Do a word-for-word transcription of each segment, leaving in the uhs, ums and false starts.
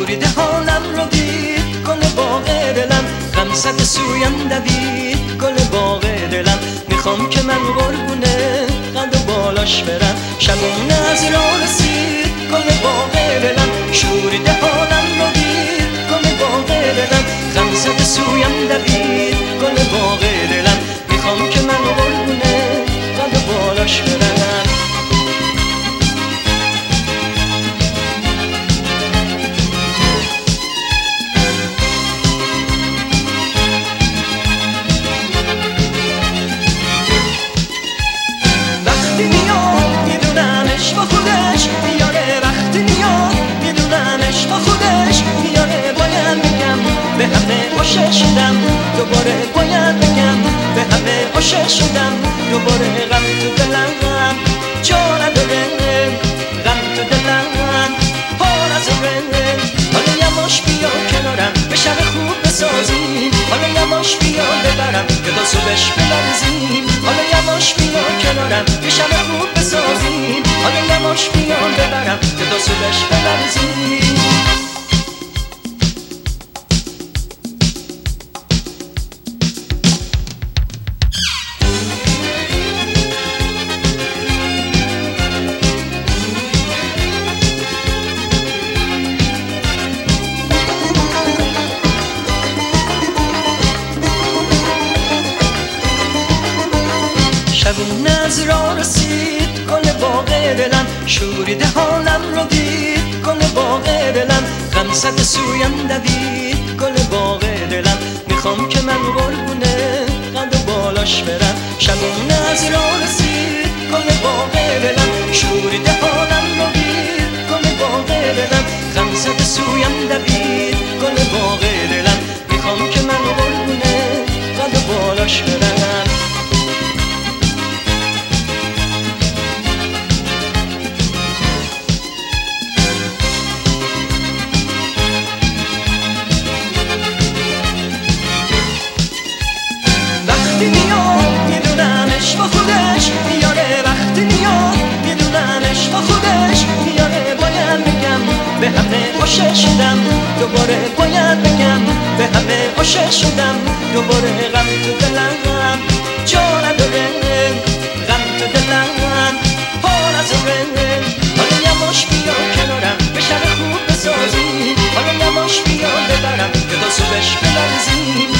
شورید حالم رو دید گل باغ دلم، غم زده سویم دوید گل باغ دلم. میخوام که من قربونه قد و بالاش برم، شبونه از راه رسید گل باغ دلم. شورید حالم رو دید گل باغ دلم، غم زده سویم دوید گل باغ دلم. میخوام که من قربونه قد و بالاش برم. وقتی میاد میدونم عشق خودش میاره، وقتی میاد میدونم عشق خودش میاره. باید بگم به همه عاشق شدم، دوباره باید بگم به همه عاشق شدم. دوباره غم تو دلم جا نداره، غم تو دلم پا نذاره. حالا یواش بیا کنارم به شب خوب بسازیم، حالا یواش بیا ببرم که تا صبحش بلرزیم. حالا یواش بیا کنارم به شب خوب بسازیم، حالا یواش بیا ببرم که تا صبحش بلرزیم. شبونه از راه رسید گل باغ دلم، شورید حالم رو دید گل باغ دلم. غم زده سویم دوید گل باغ دلم. میخوام که من قربونه قد و بالاش برم، شبونه از راه رسید گل باغ دلم. شورید حالم رو دید گل باغ دلم، غم زده سویم دوید گل باغ دلم. میخوام که من قربونه قد و بالاش برم. وقتی میاد میدونم عشق خودش میاره، وقتی میاد میدونم عشق خودش میاره. باید بگم به همه عاشق شدم، دوباره باید بگم به همه عاشق شدم. دوباره غم تو دلم جا نداره، غم تو دلم پا نذاره. حالا یواش بیا کنارم به شب خوب بسازیم، حالا یواش بیا ببرم که تا صبحش بلرزیم.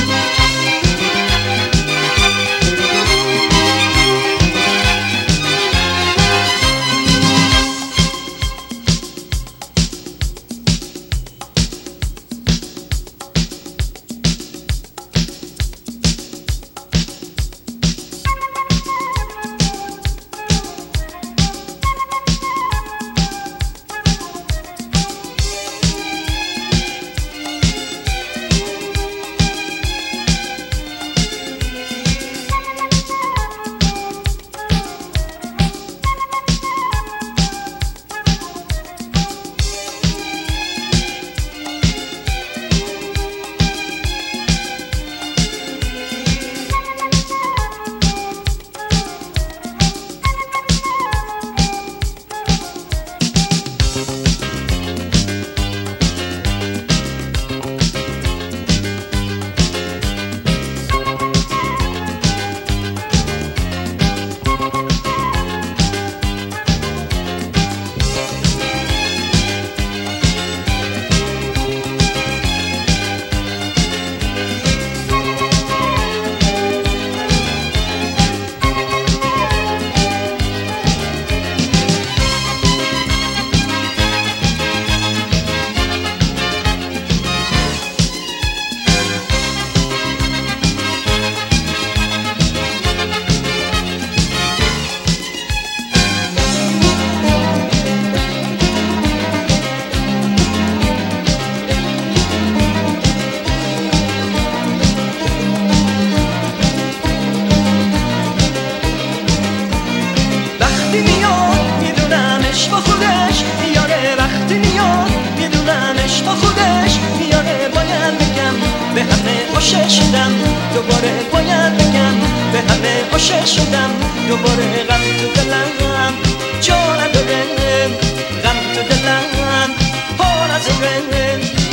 عاشق شدم دوباره باید بگم به همه عاشق شدم دوباره غم تو دلم جا نداره غم تو دلم پا نذاره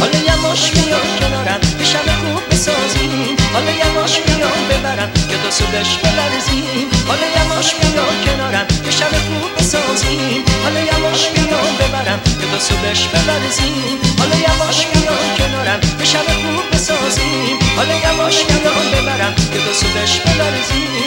سودش بلرزیم حالا یواش بیا کنارم یه شب خوب بسازیم حالا یواش بیا ببرم که دو سودش بلرزیم حالا یواش بیا کنارم یه شب خوب بسازیم حالا یواش بیا ببرم که دو سودش بلرزیم